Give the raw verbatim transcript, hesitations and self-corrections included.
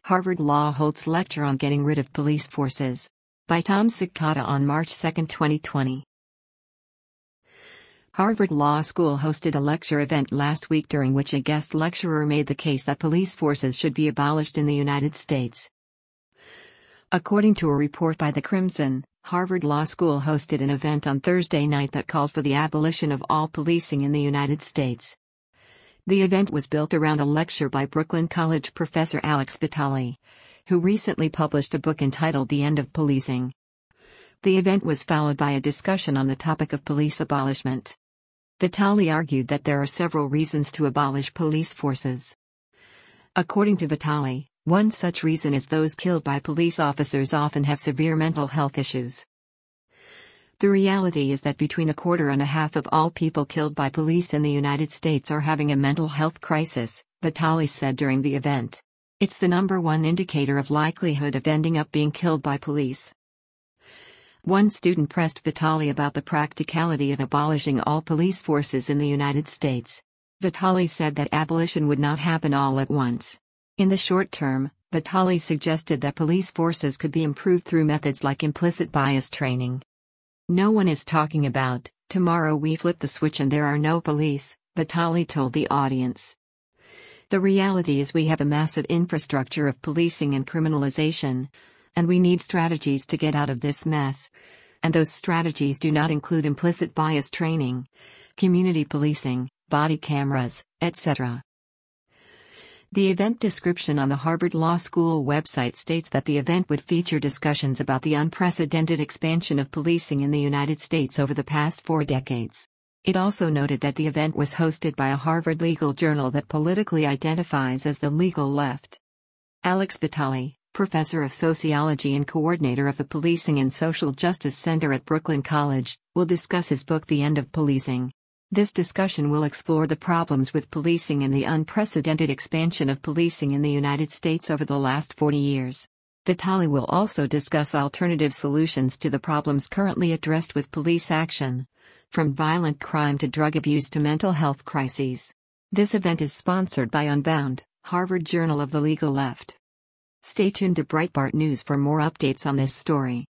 Harvard Law holds lecture on getting rid of police forces. By Tom Cicada on March second, twenty twenty. Harvard Law School hosted a lecture event last week during which a guest lecturer made the case that police forces should be abolished in the United States. According to a report by the Crimson, Harvard Law School hosted an event on Thursday night that called for the abolition of all policing in the United States. The event was built around a lecture by Brooklyn College professor Alex Vitale, who recently published a book entitled The End of Policing. The event was followed by a discussion on the topic of police abolishment. Vitale argued that there are several reasons to abolish police forces. According to Vitale, one such reason is those killed by police officers often have severe mental health issues. The reality is that between a quarter and a half of all people killed by police in the United States are having a mental health crisis, Vitale said during the event. It's the number one indicator of likelihood of ending up being killed by police. One student pressed Vitale about the practicality of abolishing all police forces in the United States. Vitale said that abolition would not happen all at once. In the short term, Vitale suggested that police forces could be improved through methods like implicit bias training. No one is talking about, tomorrow we flip the switch and there are no police, Vitale told the audience. The reality is we have a massive infrastructure of policing and criminalization, and we need strategies to get out of this mess. And those strategies do not include implicit bias training, community policing, body cameras, et cetera. The event description on the Harvard Law School website states that the event would feature discussions about the unprecedented expansion of policing in the United States over the past four decades. It also noted that the event was hosted by a Harvard legal journal that politically identifies as the legal left. Alex Vitale, professor of sociology and coordinator of the Policing and Social Justice Center at Brooklyn College, will discuss his book The End of Policing. This discussion will explore the problems with policing and the unprecedented expansion of policing in the United States over the last forty years. Vitale will also discuss alternative solutions to the problems currently addressed with police action, from violent crime to drug abuse to mental health crises. This event is sponsored by Unbound, Harvard Journal of the Legal Left. Stay tuned to Breitbart News for more updates on this story.